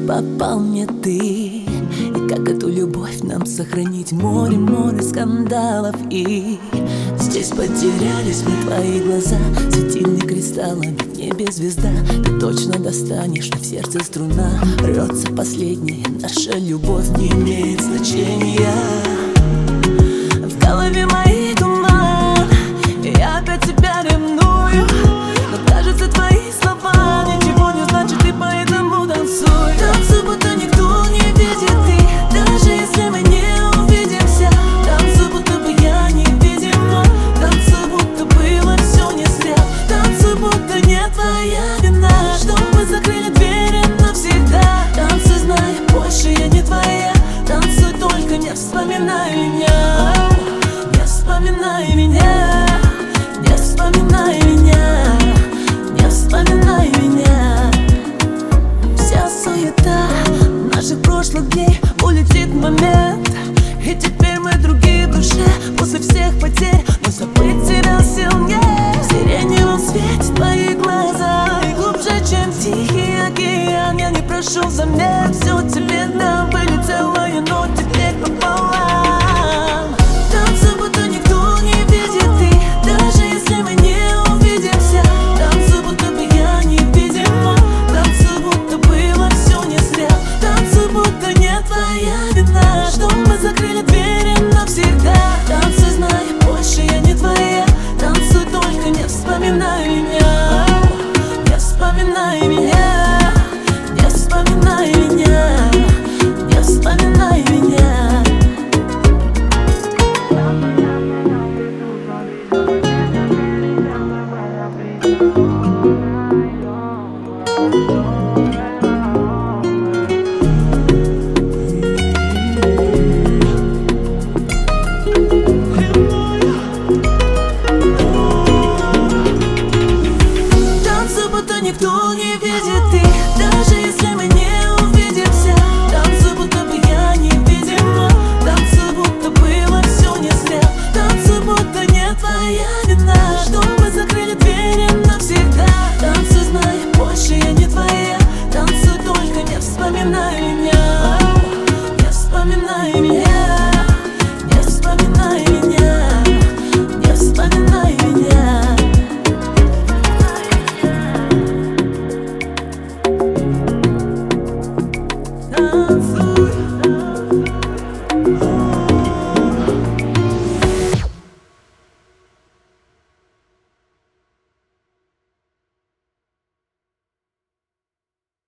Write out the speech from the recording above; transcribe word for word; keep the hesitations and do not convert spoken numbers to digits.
попал мне ты? И как эту любовь нам сохранить? Море, море скандалов. И здесь потерялись мы, твои глаза, светильник кристаллами, в небе звезда. Ты точно достанешь, но в сердце струна рвется последняя. Наша любовь не имеет значения. В голове моей туман, и я опять тебя ревную. Но кажется, твои слова ничего не значат, и поэтому танцуй. Танцуй, будто никто не видит, ты, даже если мы не увидимся. Танцуй, будто бы я невидима. Танцуй, будто было все не зря. Танцуй, будто не твоя вина, что мы закрыли двери навсегда. Танцуй, зная, больше я не твоя. Танцуй, только не вспоминай меня. Не вспоминай меня. Не вспоминай меня. Не вспоминай меня. Вся суета наших прошлых дней улетит в момент. И теперь мы другие в душе. После всех потерь мой забыть тебя сильнее. В сиреневом свете твои глаза, и глубже, чем тихий океан. Я не прошу взамен, все тебе дам. Были целые, но теперь пополам. Танцуй, будто никто не видит, ты, даже если мы не увидимся. Танцуй, будто бы я невидима. Танцуй, будто было все не зря. Танцуй, будто не твоя вина, что мы закрыли